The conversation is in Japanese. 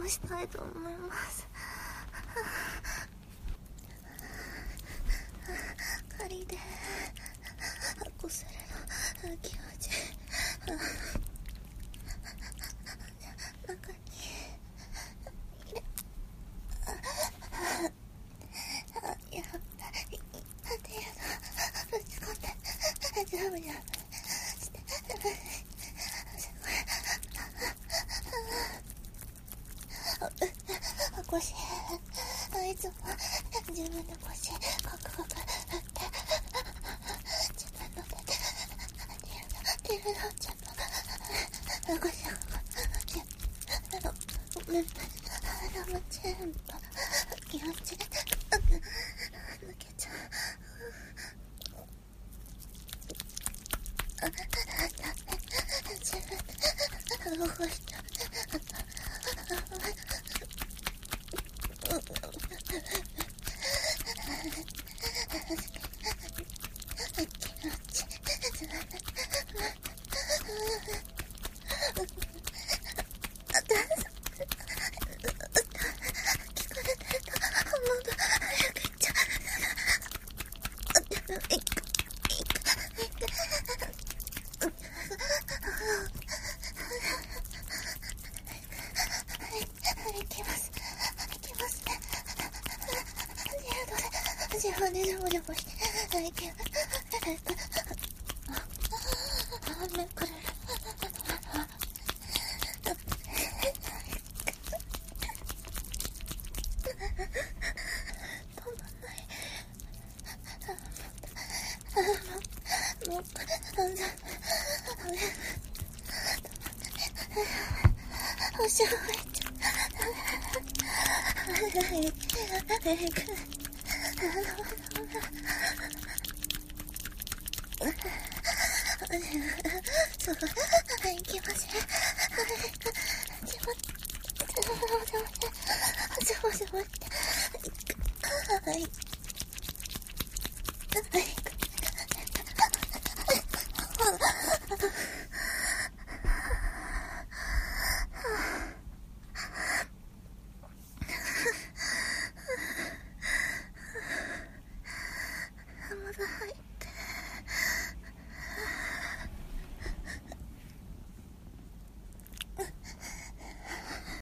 をしたいと思います。仮でこするの気持ち中に入れやっぱりっていうのぶち込んでジャブジャブして腰いつも自分の腰カクカク振って自分の手ティルのちゃんと腰を全部気持ち抜けちゃう。自分で動いちゃう。自分でジャボジャボしていける。めくれる。もうおしゃべりちゃすごいいきますね。はい